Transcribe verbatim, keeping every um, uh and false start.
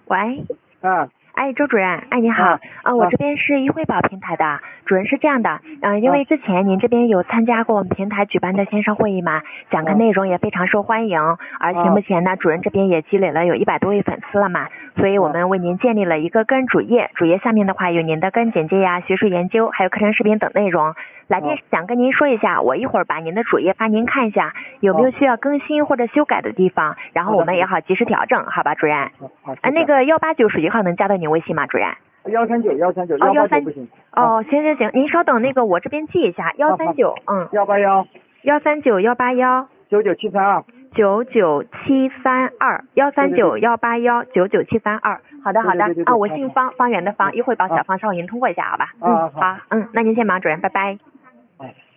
喂， 啊， 哎，周主任，哎，你好， 啊呃，我啊这边是易惠宝平台的，主任是这样的，嗯、因为之前您这边有参加过我们平台举办的线上会议嘛，讲课啊内容也非常受欢迎，而且啊目前呢，主任这边也积累了有一百多位粉丝了嘛，所以我们为您建立了一个个人主页，主页下面的话有您的个人简介呀、学术研究，还有课程视频等内容。来电是想跟您说一下，我一会儿把您的主页发您看一下，有没有需要更新或者修改的地方，然后我们也好及时调整，好吧，主任？ 好， 呃，那个幺八九手机号能加到你微信吗，主任？ 幺三九幺三九哦，幺三八九不行。 哦，行行行，您稍等，那个我这边记一下，幺三九，嗯， 幺八幺幺三九幺八幺九九七三二。 九九七三二，幺三九幺八幺九九七三二。好的好的， 对对对对啊，我姓方，方圆的方， 啊一会儿把小啊方稍后您通过一下，好吧？ 啊嗯，好，嗯，那您先忙，主任，拜拜。 哎